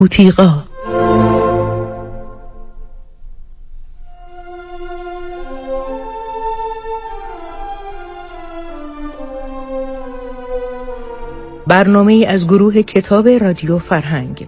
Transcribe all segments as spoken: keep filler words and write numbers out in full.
بوتیقا. برنامه از گروه کتاب رادیو فرهنگ.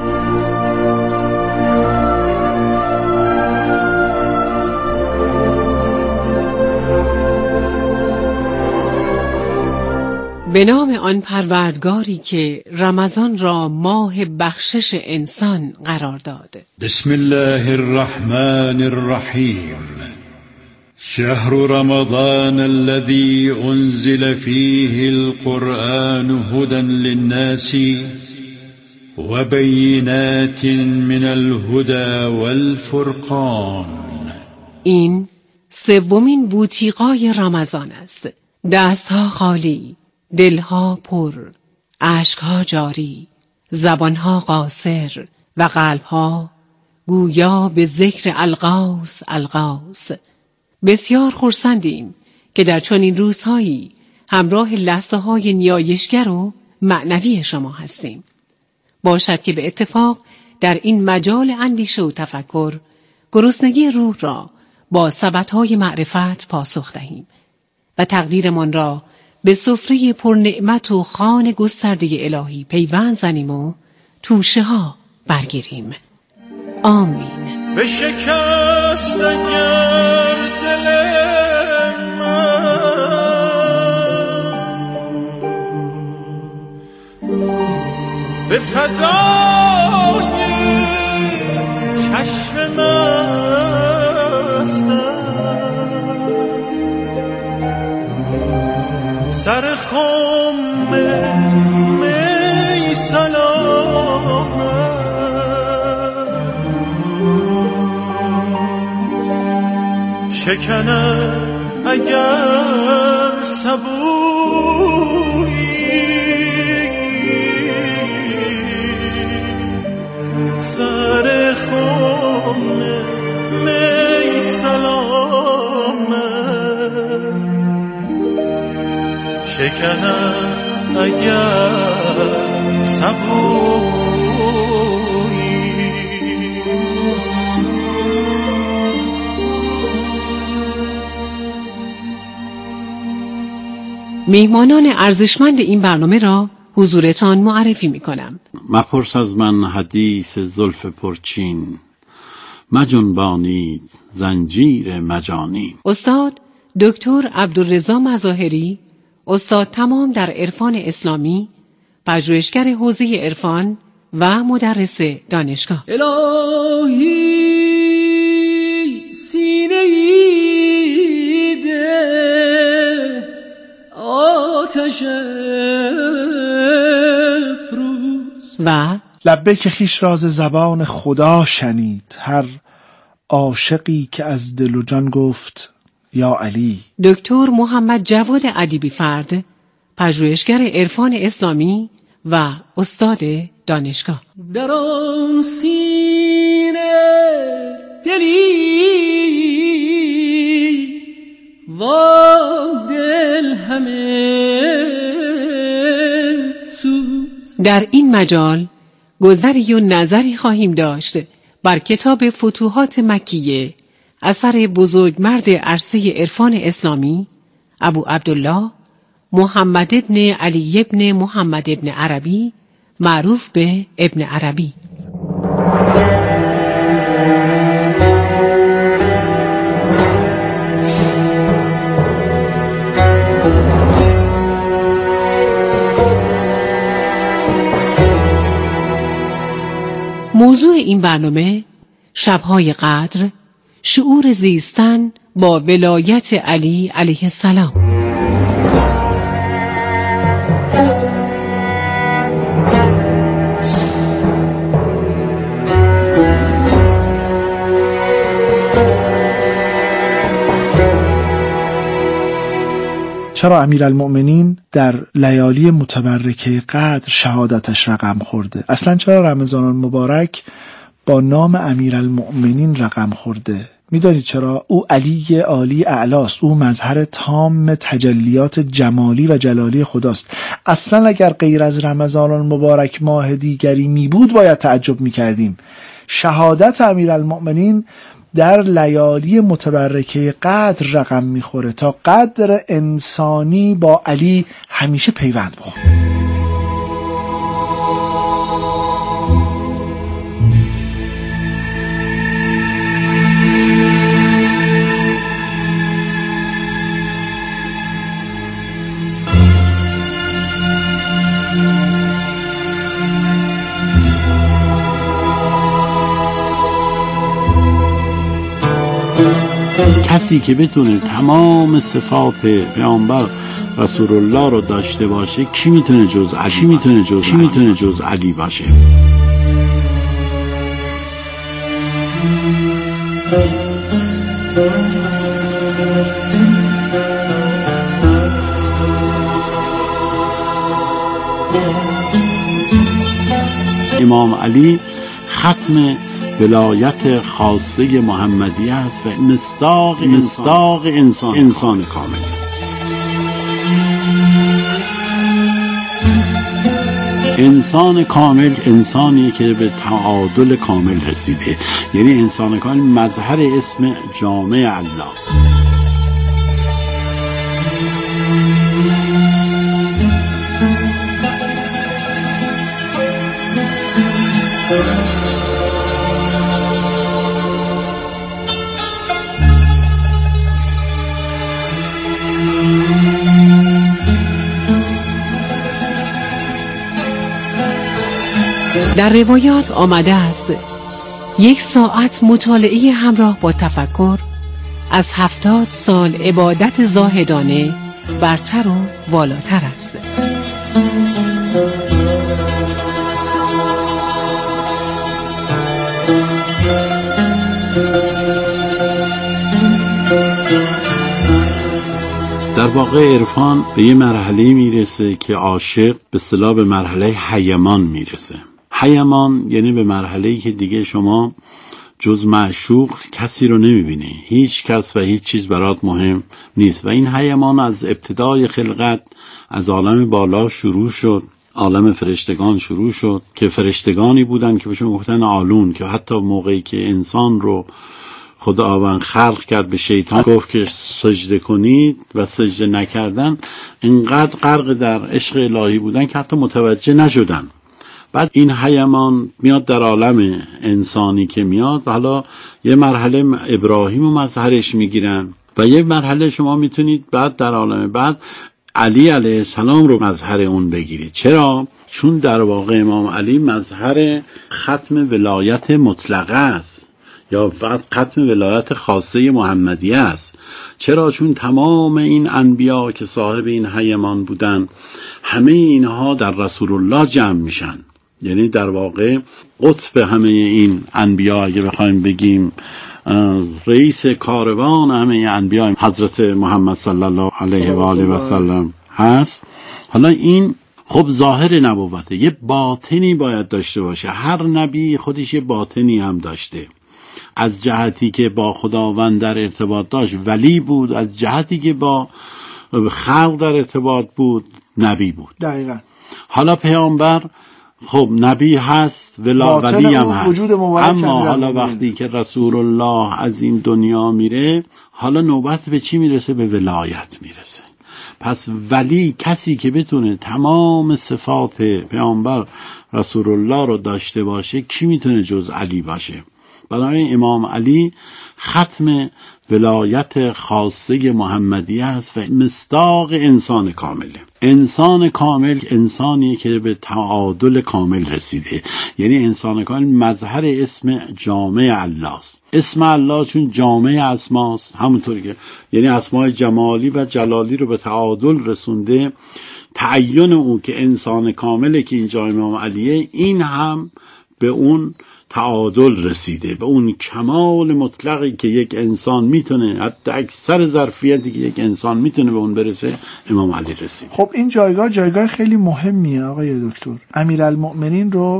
به نام آن پروردگاری که رمضان را ماه بخشش انسان قرار داد. بسم الله الرحمن الرحیم. شهر رمضان الذي أنزل فيه القرآن هدى للناس وبينات من الهدى والفرقان. این سومین بوتیقای رمضان است. دستها خالی، دلها پر، اشکها جاری، زبانها قاصر و قلبها گویا به ذکر الغوث الغوث. بسیار خرسندیم که در چنین روزهایی همراه لحظه‌های نیایشگر و معنوی شما هستیم. باشد که به اتفاق در این مجال اندیشه و تفکر گرسنگی روح را با سبدهای معرفت پاسخ دهیم و تقدیرمان را به سفره پرنعمت و خوان گسترده الهی پیوند زنیم و توشه ها برگیریم. آمین. به شکست اگر دل من به فدای چشم مستم سر خم می سلامت شکنم اگر صبوری سر خم می سلامت شکنم اگر صبوری. میهمانان ارزشمند این برنامه را حضورتان معرفی می کنم. مپرس از من حدیث زلف پرچین، مجنبانید زنجیر مجانی. استاد دکتر عبدالرضا مظاهری، استاد تمام در عرفان اسلامی، پژوهشگر حوزه عرفان و مدرس دانشگاه. الهی سینه‌ای ده آتش افروز و لبیک خویش راز زبان خدا شنید، هر عاشقی که از دل و جان گفت یا علی. دکتر محمد جواد ادیبی فرد، پژوهشگر عرفان اسلامی و استاد دانشگاه. در آن سینه دلی وام دل همه سوز. در این مجال گذری و نظری خواهیم داشت بر کتاب فتوحات مکیه اثر بزرگمرد عرصه عرفان اسلامی ابو عبدالله محمد ابن علی ابن محمد ابن عربی، معروف به ابن عربی. موضوع این برنامه شب‌های قدر، شعور زیستن با ولایت علی علیه السلام. چرا امیرالمؤمنین در لیالی متبرکه قدر شهادتش رقم خورده؟ اصلا چرا رمضان المبارک با نام امیرالمؤمنین رقم خورده؟ میدانید چرا؟ او علی عالی اعلاست، او مظهر تام تجلیات جمالی و جلالی خداست. اصلا اگر غیر از رمضان المبارک ماه دیگری می بود باید تعجب می کردیم. شهادت امیرالمؤمنین در لیالی متبرکه قدر رقم میخوره تا قدر انسانی با علی همیشه پیوند بخوره. کسی که بتونه تمام صفات پیامبر رسول الله رو داشته باشه کی میتونه جز علی کی میتونه جز کی میتونه جز علی باشه؟ امام علی ختم ولایت خاصه محمدی است و مصداق مصداق انسان انسان کامل. انسان کامل انسانی که به تعادل کامل رسیده، یعنی انسان کامل مظهر اسم جامع الله است. در روایات آمده است یک ساعت مطالعه همراه با تفکر از هفتاد سال عبادت زاهدانه برتر و والاتر است. در واقع عرفان به یه مرحله میرسه که عاشق به اصطلاح به مرحله حیمان میرسه. حیمان یعنی به مرحله‌ای که دیگه شما جز معشوق کسی رو نمیبینی، هیچ کس و هیچ چیز برات مهم نیست. و این حیمان از ابتدای خلقت از عالم بالا شروع شد، عالم فرشتگان شروع شد که فرشتگانی بودن که بهشون گفتن عالون، که حتی موقعی که انسان رو خداوند خلق کرد به شیطان گفت که سجده کنید و سجده نکردن، اینقدر غرق در عشق الهی بودن که حتی متوجه نشدن. بعد این حیمان میاد در عالم انسانی که میاد و حالا یه مرحله ابراهیم و مظهرش میگیرن و یه مرحله شما میتونید بعد در عالم بعد علی علیه السلام رو مظهر اون بگیرید. چرا؟ چون در واقع امام علی مظهر ختم ولایت مطلقه است یا فقط ختم ولایت خاصه محمدیه است. چرا؟ چون تمام این انبیا که صاحب این حیمان بودن همه اینها در رسول الله جمع میشن، یعنی در واقع قطب همه این انبیا اگه بخوایم بگیم رئیس کاروان همه انبیا حضرت محمد صلی الله علیه و آله و سلم هست. حالا این خب ظاهر نبوته، یه باطنی باید داشته باشه. هر نبی خودش یه باطنی هم داشته، از جهتی که با خداوند در ارتباط داشت ولی بود، از جهتی که با خلق در ارتباط بود نبی بود. دقیقاً. حالا پیامبر خب نبی هست ولا ولی هم هست، اما حالا وقتی که رسول الله از این دنیا میره حالا نوبت به چی میرسه؟ به ولایت میرسه. پس ولی کسی که بتونه تمام صفات پیامبر رسول الله رو داشته باشه کی میتونه جز علی باشه؟ برای امام علی ختم ولایت خاصه محمدی است و مصداق انسان کامله. انسان کامل انسانی که به تعادل کامل رسیده، یعنی انسان کامل مظهر اسم جامع الله است. اسم الله چون جامع اسماست، همونطوری که یعنی اسماء جمالی و جلالی رو به تعادل رسونده، تعین او که انسان کامله که اینجا امام علیه، این هم به اون تعادل رسیده، به اون کمال مطلقی که یک انسان میتونه، حتی اکثر ظرفیتی که یک انسان میتونه به اون برسه، امام علی رسید. خب این جایگاه جایگاه خیلی مهمیه آقای دکتر. امیرالمؤمنین رو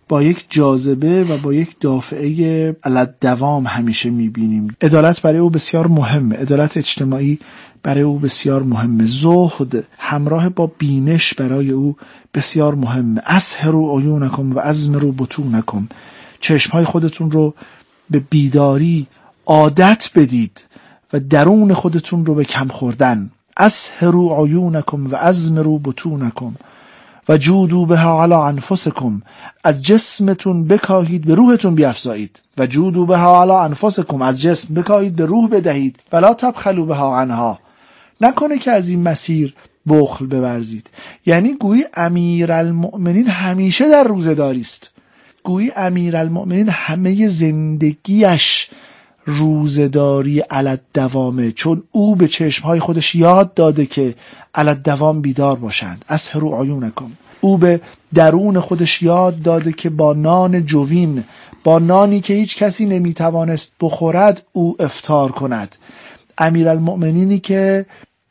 با یک جاذبه و با یک دافعه علت دوام همیشه میبینیم. عدالت برای او بسیار مهمه، عدالت اجتماعی برای او بسیار مهمه، زهد همراه با بینش برای او بسیار مهمه. اسهروا عیونکم و ازمروا بطونکم، چشمهای خودتون رو به بیداری عادت بدید و درون خودتون رو به کم خوردن. اسهروا عیونکم و ازمروا بطونکم و جودوا بها علی انفسکم، از جسمتون بکاهید به روحتون بیفزایید. و جودوا بها علی انفسکم، از جسم بکاهید به روح بدهید. ولا تبخلوا بها عنها، نکنه که از این مسیر بخل بورزید. یعنی گویی امیرالمؤمنین همیشه در روزه‌داری است، گویی امیرالمؤمنین همه زندگیش روزه‌داری علت دوامه، چون او به چشمهای خودش یاد داده که علت دوام بیدار باشند. اسهروا عیونکم، او به درون خودش یاد داده که با نان جوین، با نانی که هیچ کسی نمیتوانست بخورد، او افطار کند. امیرالمؤمنینی که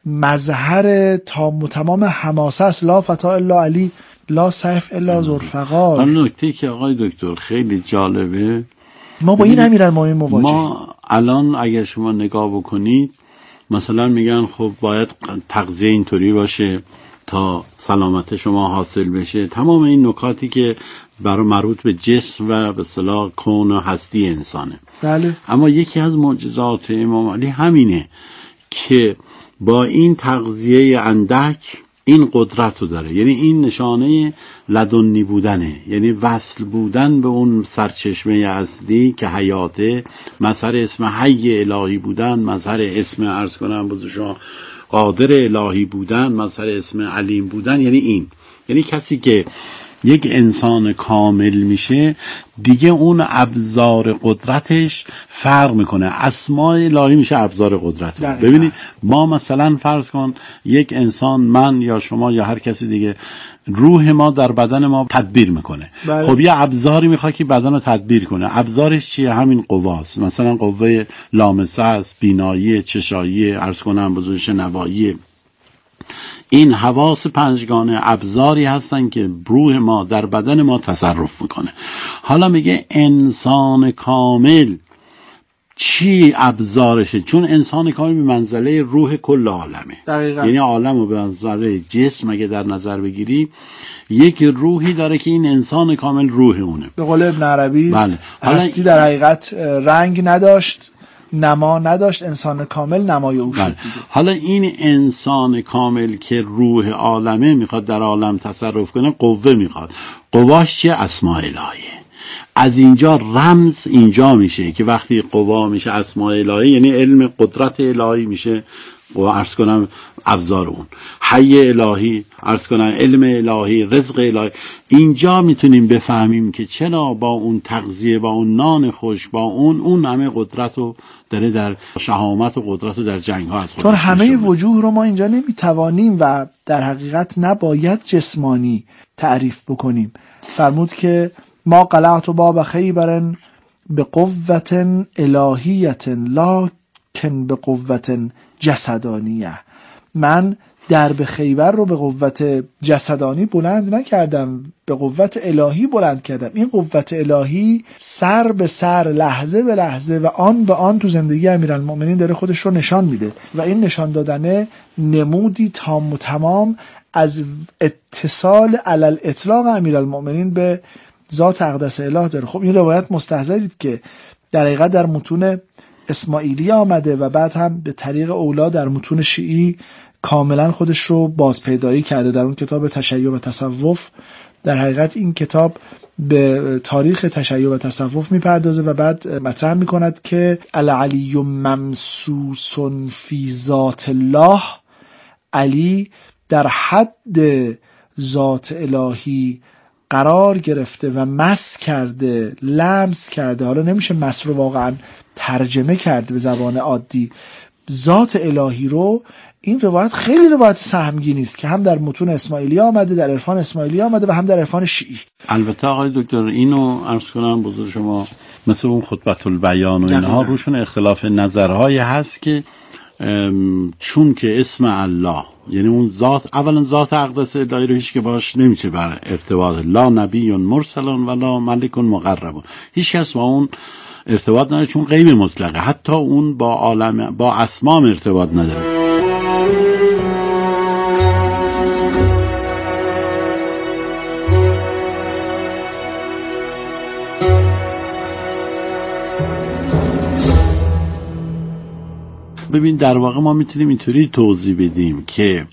مظهر تام و تمام حماسه است، لا فتا الا علی لا سیف الا ذوالفقار. اون نکته که آقای دکتر خیلی جالبه، ما با این امیرالمؤمنین مواجهیم. ما الان اگر شما نگاه بکنید مثلا میگن خب باید تغذیه اینطوری باشه تا سلامت شما حاصل بشه، تمام این نکاتی که برای مربوط به جسم و به اصطلاح کون و هستی انسانه. بله. اما یکی از معجزات امام علی همینه که با این تغذیه اندک این قدرت رو داره، یعنی این نشانه لدنی بودنه، یعنی وصل بودن به اون سرچشمه اصلی که حیاته، مظهر اسم حی الهی بودن، مظهر اسم عرض کنم بزرگ شما قادر الهی بودن، مظهر اسم علیم بودن. یعنی این، یعنی کسی که یک انسان کامل میشه دیگه اون ابزار قدرتش فرق میکنه، اسماء الهی میشه ابزار قدرت. ببینید ما مثلا فرض کن یک انسان، من یا شما یا هر کسی دیگه، روح ما در بدن ما تدبیر میکنه. بله. خب یه ابزاری میخواد که بدن رو تدبیر کنه، ابزارش چیه؟ همین قواست. مثلا قوه لامسه است، بینایی، چشایی، عرض کنم بزرگ شنوایی. این حواس پنجگانه ابزاری هستن که روح ما در بدن ما تصرف میکنه. حالا میگه انسان کامل چی ابزارشه؟ چون انسان کامل به منزله روح کل عالمه. دقیقا. یعنی عالم رو به منزله جسم اگه در نظر بگیری، یک روحی داره که این انسان کامل روح اونه. به قول ابن عربی بله. هستی در حقیقت رنگ نداشت، نما نداشت، انسان کامل نمای او شد. حالا این انسان کامل که روح عالمه میخواد در عالم تصرف کنه، قوه میخواد. قواش چیه؟ اسماء الهیه. از اینجا رمز اینجا میشه که وقتی قوا میشه اسماء الهی، یعنی علم قدرت الهی میشه و عرض کنم ابزار اون. حی الهی، عرض کنم علم الهی، رزق الهی. اینجا میتونیم بفهمیم که چرا با اون تغذیه، با اون نان خوش، با اون اون همه قدرت رو داره در شهامت و قدرت رو در جنگ ها از خودش. چون همه وجوه رو ما اینجا نمیتوانیم و در حقیقت نباید جسمانی تعریف بکنیم. فرمود که ما قلعت باب خیبر به قوت الهیت لکن به قوت جسدانیه. من درب خیبر رو به قوت جسدانی بلند نکردم، به قوت الهی بلند کردم. این قوت الهی سر به سر، لحظه به لحظه و آن به آن تو زندگی امیرالمؤمنین داره خودش رو نشان میده و این نشان دادن نمودی تام و تمام از اتصال علل اطلاق امیرالمؤمنین به ذات اقدس اله داره. خب این روایت مستحضرید که در حقیقت در متون اسماعیلی آمده و بعد هم به طریق اولا در متون شیعی کاملا خودش رو بازپیدایی کرده. در اون کتاب تشیع و تصوف در حقیقت این کتاب به تاریخ تشیع و تصوف میپردازه و بعد مطرح میکند که العلی ممسوس فی ذات الله، علی در حد ذات الهی قرار گرفته و مس کرده، لمس کرده. حالا نمیشه مس رو واقعا ترجمه کرد به زبان عادی، ذات الهی رو. این روایت خیلی روایت سهمگینی است که هم در متون اسماعیلی آمده، در عرفان اسماعیلی آمده و هم در عرفان شیعی. البته آقای دکتر اینو عرض کنم بزرگ شما، مثل اون خطبه البیان و اینها روشون اختلاف نظرهای هست که چون که اسم الله یعنی اون ذات، اولا ذات اقدس الهی رو هیچ که باش نمیشه بر ارتباط، لا نبی مرسل ولا ملک مقرب، هیچ کس با اون ارتباط نداره چون غیب مطلقه، حتی اون با عالم با اسمام ارتباط نداره. ببین در واقع ما میتونیم اینطوری توضیح بدیم که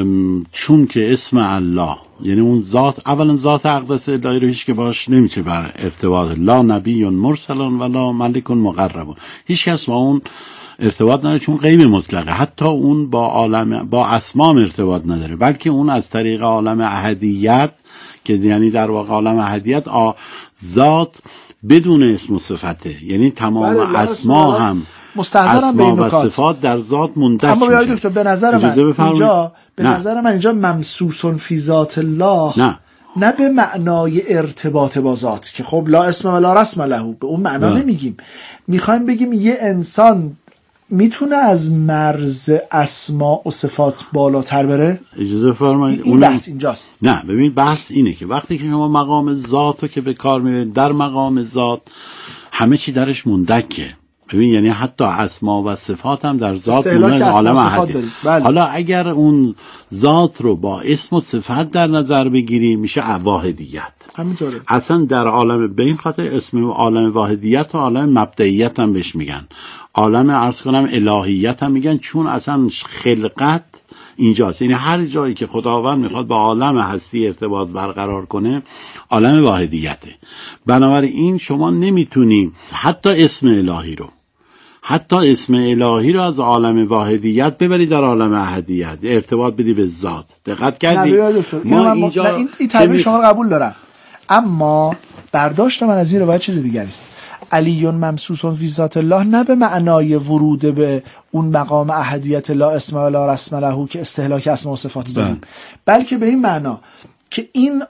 چون که اسم الله یعنی اون ذات، اولا ذات اقدس الهی رو هیچ که باش نمیشه بر ارتباط، لا نبی مرسل ولا ملک مقرب، هیچ کس با اون ارتباط نداره چون غیب مطلقه، حتی اون با عالم با اسمام ارتباط نداره، بلکه اون از طریق عالم احدیت که یعنی در واقع عالم احدیت ذات بدون اسم و صفته، یعنی تمام اسما هم مستحضرم به این نکات و صفات در ذات مندرج میشه. اما بیاید دکتر به نظر من اینجا به نه. نظر من اینجا ممسوسون فی ذات الله نه نه به معنای ارتباط با ذات که خب لا اسم ولا رسم له، به اون معنا نه. نمیگیم، میخوایم بگیم یه انسان میتونه از مرز اسما و صفات بالاتر بره. اجازه فرمایید این بحث اینجاست. نه ببین بحث اینه که وقتی که شما مقام ذات رو که به کار میبرید، در مقام ذات همه چی درش مندکه. ببین یعنی حتی اسما و صفات هم در ذات مونده عالم احد. بله. حالا اگر اون ذات رو با اسم و صفت در نظر بگیری میشه واحدیت. همینطوره. اصلا در عالم به این خاطر اسم عالم واحدیت و عالم مبدئیت هم بهش میگن، عالم عرض کنم الهیت هم میگن، چون اصلا خلقت اینجاست، یعنی هر جایی که خداوند میخواد با عالم هستی ارتباط برقرار کنه عالم واحدیته. بنابراین شما نمیتونی حتی اسم الهی رو حتی اسم الهی رو از عالم واحدیت ببری در عالم احدیت ارتباط بدی به ذات. دقت کردی؟ ما اینجا نه این, این تعبیر شما قبول دارم، اما برداشت من از این روایت چیز دیگری است. علیون ممسوسون فی ذات الله نه به معنای ورود به اون مقام احدیت لا اسم ولا رسم له که استهلاک اسما و صفات داریم، بلکه به این معنا که این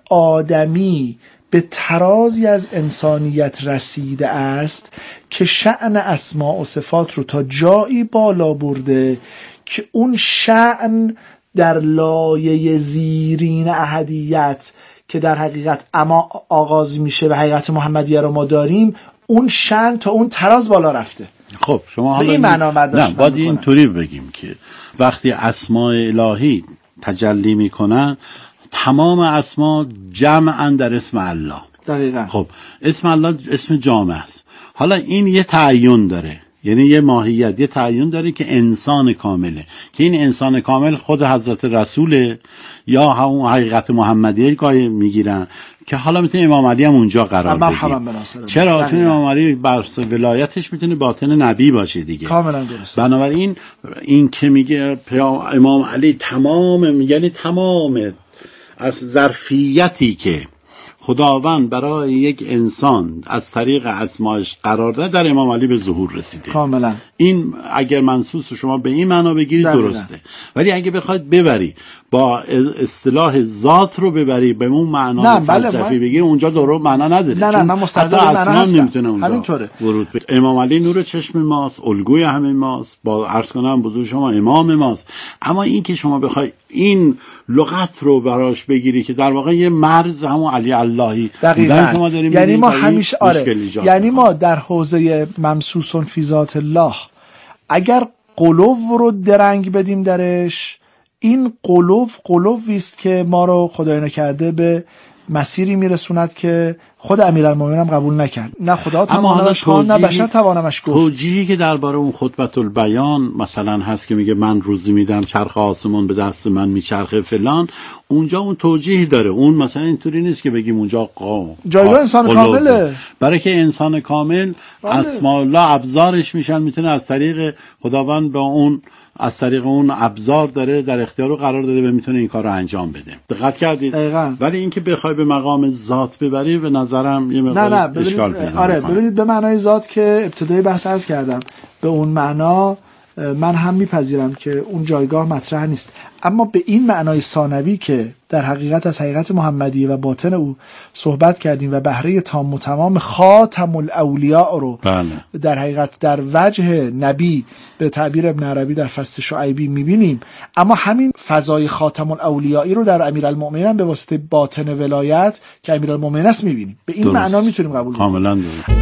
آدمی به ترازی از انسانیت رسیده است که شأن اسما و صفات رو تا جایی بالا برده که اون شأن در لایه زیرین احدیت که در حقیقت اما آغاز میشه و حقیقت محمدیه رو ما داریم، اون شأن تا اون تراز بالا رفته. خب شما حالا این معنا برداشت نه باید اینطوری بگیم که وقتی اسماء الهی تجلی میکنن تمام اسما جمعا در اسم الله. دقیقاً. خب اسم الله اسم جامع است. حالا این یه تعین داره، یعنی یه ماهیت، یه تعین داره که انسان کامله، که این انسان کامل خود حضرت رسوله یا همون حقیقت محمدیه گاهی میگیرن که حالا میتونه امام علی هم اونجا قرار بگیره. چرا؟ چون امام علی بر ولایتش میتونه باطن نبی باشه دیگه. کاملا درسته. بنابراین این که میگه امام علی تمام، یعنی تمام از ظرفیتی که خداوند برای یک انسان از طریق اسماش قرار داده در امام علی به ظهور رسیده. کاملا. این اگر منصوص شما به این معنا بگیرید درسته، ولی اگه بخواید ببری با اصطلاح ذات رو ببری به اون معنا فلسفی بگیری اونجا درو معنا نداره. نه نه من مستحضر معنا هستم. نمیتونه اونجا همینطوره ورود بده. امام علی نور چشم ماست، الگوی همه ماست، با عرض کنم بزرگ شما امام ماست، اما این که شما بخوای این لغت رو براش بگیری که در واقع یه مرز همون علی اللهی بودن شما داریم، یعنی ما همیشه آره یعنی ما در حوزه ممسوسون فی ذات الله اگر قلوب رو درنگ بدیم درش، این قلوب قلوبی است که ما رو خدای نکرده به مسیری میرسوند که خود امیرالمومنین هم قبول نکرد. نه خدا توانمش خواند نه بشر توانمش گفت. توجیهی که درباره اون خطبه البیان مثلا هست که میگه من روزی میدم چرخ آسمون به دست من میچرخه فلان، اونجا اون توجیهی داره. اون مثلا اینطوری نیست که بگیم اونجا قا جایگاه انسان کامله، برای که انسان کامل اسماء الله ابزارش میشن، میتونه از طریق خداوند با اون از طریق اون ابزار داره در اختیار رو قرار داده و میتونه این کار رو انجام بده. دقت کردید؟ دقیقاً. ولی اینکه بخوای به مقام ذات ببری به نظرم یه مقدار اشکال پیدا آره ببینید به معنای ذات که ابتدای بحث عرض کردم، به اون معنا من هم میپذیرم که اون جایگاه مطرح نیست، اما به این معنای ثانوی که در حقیقت از حقیقت محمدیه و باطن او صحبت کردیم و بهره تام و تمام خاتم الاولیاء رو بله. در حقیقت در وجه نبی به تعبیر ابن عربی در فصل شعیبی میبینیم، اما همین فضای خاتم الاولیایی رو در امیرالمؤمنین هم به واسطه باطن ولایت که امیرالمؤمنین است میبینیم. به این درست. معنا میتونیم قبول کنیم. کاملا درست.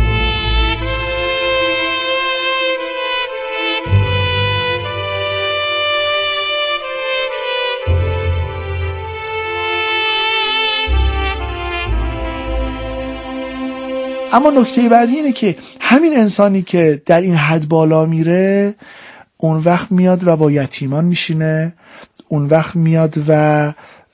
اما نکته بعدی اینه که همین انسانی که در این حد بالا میره اون وقت میاد و با یتیمان میشینه، اون وقت میاد و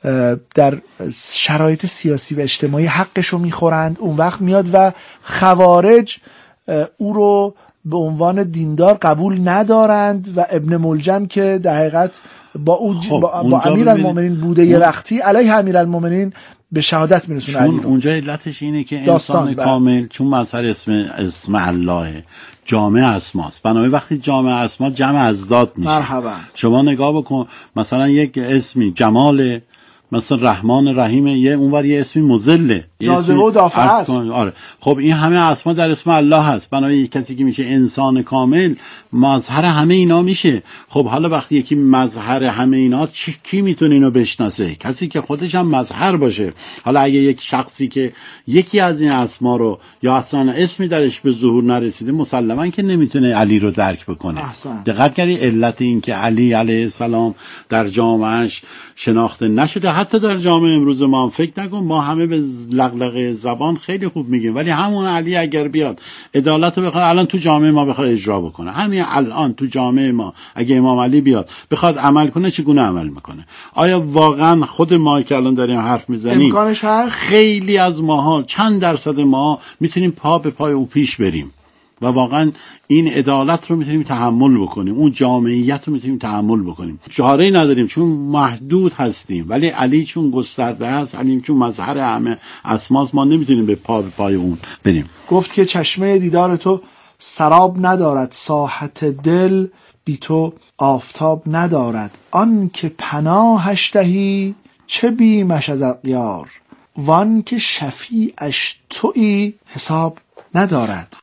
در شرایط سیاسی و اجتماعی حقشو میخورند، اون وقت میاد و خوارج او رو به عنوان دیندار قبول ندارند و ابن ملجم که در حقیقت با, او خب با, با امیرالمومنین بوده یه وقتی علیه امیرالمومنین به شهادت میرسونه. چون اونجا علتش اینه که انسان کامل چون مظهر اسم اسم الله جامع اسماست، بنابراین وقتی جامع اسما جمع ازداد میشه. مرحبا. شما نگاه بکن مثلا یک اسمی جمال مثلا رحمان رحیم، یه اونور یه اسمی مذله جاذبه و دافعه است. آره خب این همه اسما در اسم الله هست، بنابراین کسی که میشه انسان کامل مظهر همه اینا میشه. خب حالا وقتی یکی مظهر همه اینا چی کی میتونه اینو بشناسه؟ کسی که خودش هم مظهر باشه. حالا اگه یک شخصی که یکی از این اسما رو یا اصلا اسمی درش به ظهور نرسیده مسلماً که نمیتونه علی رو درک بکنه. احسن. دقت کردی علت این که علی علیه السلام در جامعهش شناخته نشده، حتی در جامعه امروز ما هم فکر نکن، ما همه به لغلقه زبان خیلی خوب میگیم، ولی همون علی اگر بیاد عدالت رو بخواد الان تو جامعه ما بخواد اجرا بکنه، همین الان تو جامعه ما اگه امام علی بیاد بخواد عمل کنه چگونه عمل میکنه؟ آیا واقعا خود ما که الان داریم حرف میزنیم امکانش هست؟ خیلی از ماها چند درصد ما میتونیم پا به پای او پیش بریم و واقعا این عدالت رو میتونیم تحمل بکنیم، اون جامعیت رو میتونیم تحمل بکنیم. چاره‌ای نداریم چون محدود هستیم، ولی علی چون گسترده است، علی چون مظهر همه اسماست، ما نمیتونیم به پا به پای اون بریم. گفت که چشمه دیدار تو سراب ندارد، ساحت دل بی تو آفتاب ندارد، آن که پناهش دهی چه بیمش از اغیار، وان که شفیعش تویی حساب ندارد.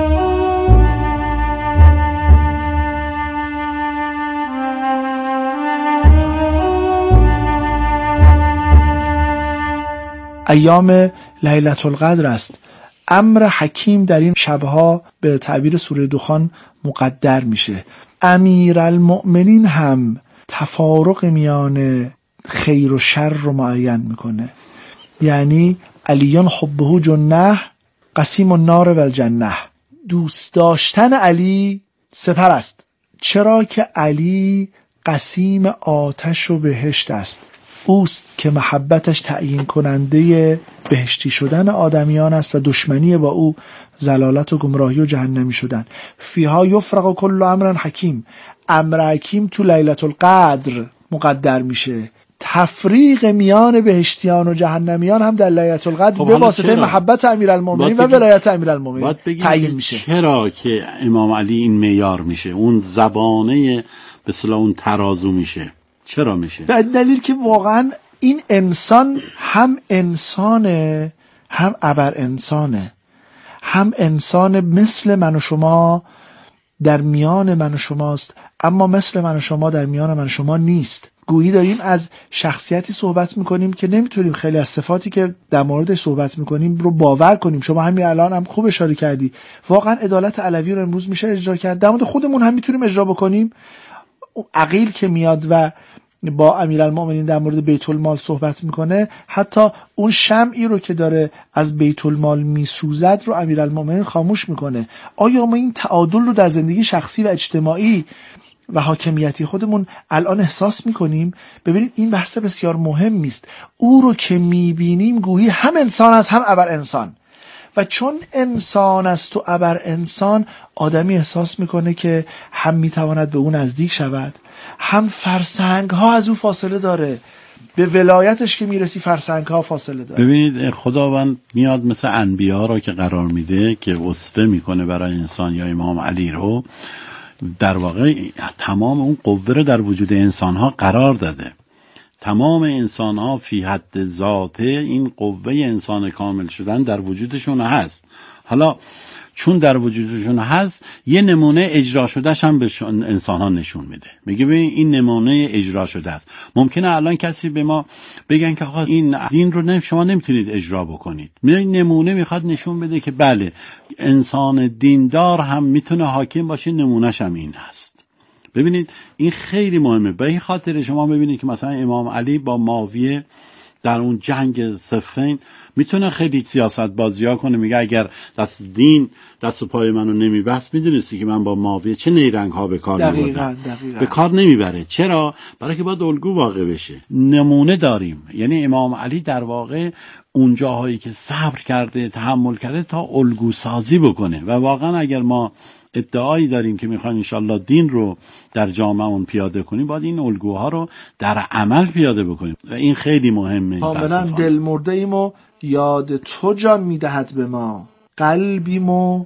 ایام لیلة القدر است. امر حکیم در این شبها به تعبیر سوره دخان مقدر میشه. امیرالمؤمنین هم تفارق میان خیر و شر رو معین میکنه، یعنی علیان حبه جنه قسیم النار و الجنه. دوست داشتن علی سپر است، چرا که علی قسیم آتش و بهشت است. اوست که محبتش تعیین کننده بهشتی شدن آدمیان است و دشمنی با او ضلالت و گمراهی و جهنمی شدن. فیها یفرق کل امر حکیم. امر حکیم تو لیلة القدر مقدر میشه. تفریق میان بهشتیان و جهنمیان هم در لیلة القدر به واسطه محبت امیرالمومنین و ولایت امیرالمومنین تعیین میشه. چرا که امام علی این معیار میشه، اون زبانه به اصطلاح اون ترازو میشه؟ چرا میشه؟ به دلیل که واقعا این انسان هم انسانه، هم ابر انسانه، هم انسان مثل من و شما در میان من و شماست، اما مثل من و شما در میان من و شما نیست. گویی داریم از شخصیتی صحبت میکنیم که نمیتونیم خیلی از صفاتی که در موردش صحبت میکنیم رو باور کنیم. شما همین الان هم خوب اشاره کردی، واقعا عدالت علوی رو امروز میشه اجرا کرد، در مورد خودمون هم میتونیم اجرا بکنیم. عقیل که میاد و با امیرالمومنین در مورد بیت المال صحبت میکنه، حتی اون شمعی رو که داره از بیت المال میسوزد رو امیرالمومنین خاموش میکنه. آیا ما این تعادل رو در زندگی شخصی و اجتماعی و حاکمیتی خودمون الان احساس میکنیم؟ ببینید این بحث بسیار مهمی است. او رو که میبینیم گویی هم انسان است هم ابر انسان، و چون انسان است و ابر انسان، آدمی احساس میکنه که هم میتواند به اون نزدیک شود، هم فرسنگ ها از او فاصله داره. به ولایتش که میرسی فرسنگ ها فاصله داره. ببینید خداوند میاد مثل انبیا رو که قرار میده که واسطه میکنه برای انسان یا امام علی رو، در واقع تمام اون قوه رو در وجود انسان‌ها قرار داده. تمام انسان‌ها فی حد ذاته این قوه انسان کامل شدن در وجودشون هست. حالا چون در وجودشون هست یه نمونه اجرا شدهش هم به انسان‌ها نشون میده. میگه ببین این نمونه اجرا شده است. ممکنه الان کسی به ما بگن که آقا این دین رو نه شما نمیتونید اجرا بکنید. این نمونه میخواد نشون بده که بله انسان دیندار هم میتونه حاکم باشه، نمونهش هم این هست. ببینید این خیلی مهمه. به این خاطر شما ببینید که مثلا امام علی با معاویه در اون جنگ صفین میتونه خیلی سیاست بازی‌ها کنه، میگه اگر دست دین دست پای منو نمیبست میدونستی که من با معاویه چه نیرنگ ها به کار میبردم. به کار نمیبره. چرا؟ برای که باید الگو واقع بشه. نمونه داریم. یعنی امام علی در واقع اون جاهایی که صبر کرده تحمل کرده تا الگو سازی بکنه و واقعا اگر ما ادعایی داریم که میخوایم انشالله دین رو در جامعهمون پیاده کنیم باید این الگوها رو در عمل پیاده بکنیم و این خیلی مهمه. کاملا دل مرده ایم و یاد تو جان میدهد به ما، قلبیم و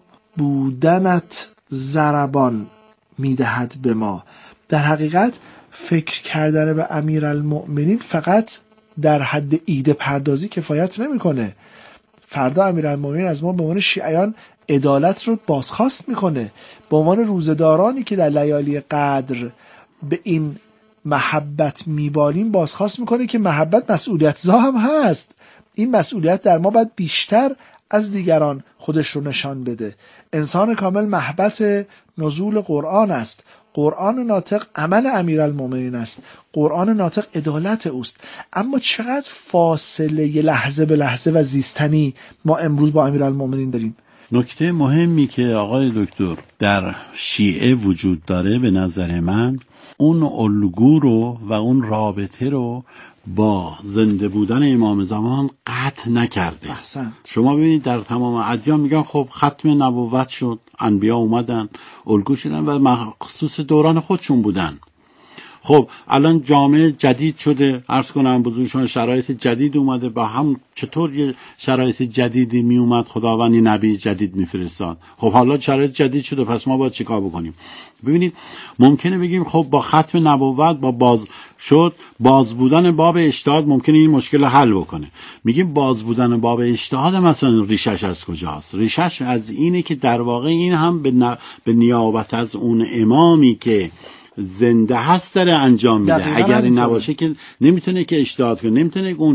بودنت ضربان میدهد به ما. در حقیقت فکر کردن به امیرالمؤمنین فقط در حد ایده پردازی کفایت نمیکنه. فردا امیرالمؤمنین از ما به عنوان شیعیان عدالت رو بازخواست میکنه. به عنوان روزدارانی که در لیالی قدر به این محبت میبالیم بازخواست میکنه که محبت مسئولیت زا هم هست. این مسئولیت در ما باید بیشتر از دیگران خودش رو نشان بده. انسان کامل محبت نزول قرآن است. قرآن ناطق عمل امیرالمؤمنین است. قرآن ناطق عدالت اوست. اما چقدر فاصله ی لحظه به لحظه و زیستنی ما امروز با امیرالمؤمنین داریم. نکته مهمی که آقای دکتر در شیعه وجود داره به نظر من اون الگو رو و اون رابطه رو با زنده بودن امام زمان قطع نکرده. احسنت. شما ببینید در تمام ادیان میگن خب ختم نبوت شد، انبیا اومدن، الگو شدن و مخصوص دوران خودشون بودن. خب الان جامعه جدید شده، عرض کنم بزرگشون شرایط جدید اومده، با هم چطور یه شرایط جدیدی می اومد خداوند نبی جدید میفرستاد. خب حالا شرایط جدید شده پس ما باید چیکار بکنیم؟ ببینید ممکنه بگیم خب با ختم نبوت با باز شد باز بودن باب اجتهاد ممکنه این مشکل حل بکنه. میگیم باز بودن باب اجتهاد مثلا ریشش از کجاست؟ ریشش از اینه که در واقع این هم به, ن... به نیابت از اون امامی که زنده هست داره انجام میده. اگر این نباشه که نمیتونه که اجتهاد کنه، نمیتونه اون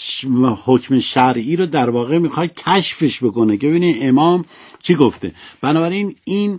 حکم شرعی رو در واقع میخواد کشفش بکنه که ببینید امام چی گفته. بنابراین این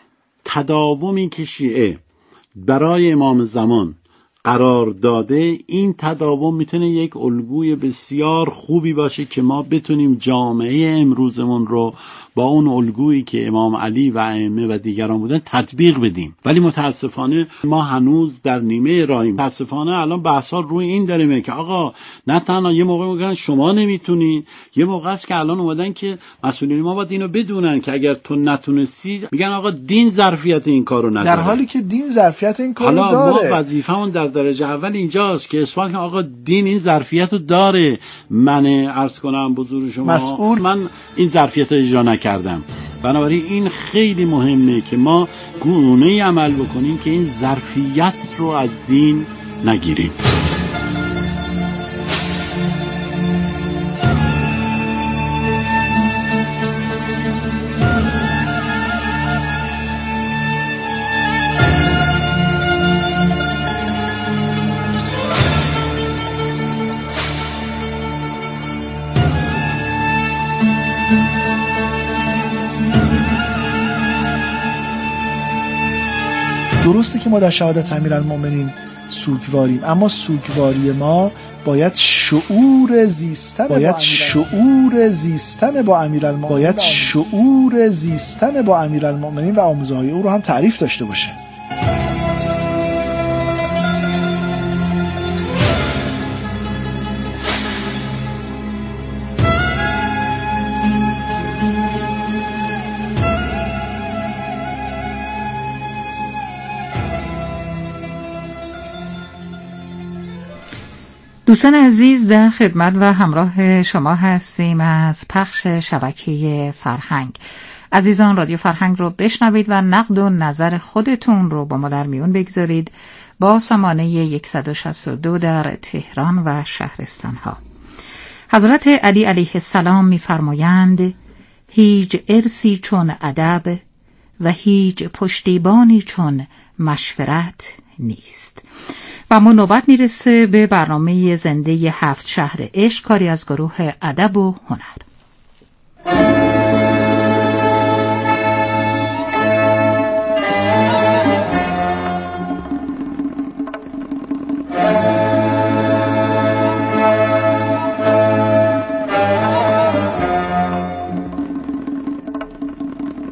تداومی که شیعه برای امام زمان قرار داده، این تداوم میتونه یک الگوی بسیار خوبی باشه که ما بتونیم جامعه امروزمون رو با اون الگویی که امام علی و ائمه و دیگران بودن تطبیق بدیم. ولی متاسفانه ما هنوز در نیمه راهیم. متاسفانه الان بحثا روی این داریم که آقا نه تنها یه موقع میگن شما نمیتونی، یه موقع است که الان اومدن که مسئولین ما باید اینو بدونن که اگر تو نتونستی میگن آقا دین ظرفیت این کارو نداره، در حالی که دین ظرفیت این کارو داره. حالا ما وظیفمون در درجه اول اینجاست که اثبات کنیم آقا دین این ظرفیت رو داره. من عرض کنم بزرگ شما مسئول من این ظرفیت رو اجرا نکردم. بنابراین این خیلی مهمه که ما گونه‌ای عمل بکنیم که این ظرفیت رو از دین نگیریم. درسته که ما در شهادت امیرالمؤمنین سوگواریم، اما سوگواری ما باید شعور زیستن باید شعور زیستن با امیرالمؤمنین باید شعور زیستن با امیرالمؤمنین و آموزه‌های او رو هم تعریف داشته باشه. دوستان عزیز، در خدمت و همراه شما هستیم از پخش شبکه فرهنگ. عزیزان، رادیو فرهنگ رو بشنوید و نقد و نظر خودتون رو با ما در میون بگذارید با سامانه صد و شصت و دو در تهران و شهرستان ها. حضرت علی علیه السلام می‌فرمایند هیچ ارثی چون ادب و هیچ پشتیبانی چون مشورت نیست. و ما نوبت میرسه به برنامه زنده هفت شهر عشق، کاری از گروه ادب و هنر.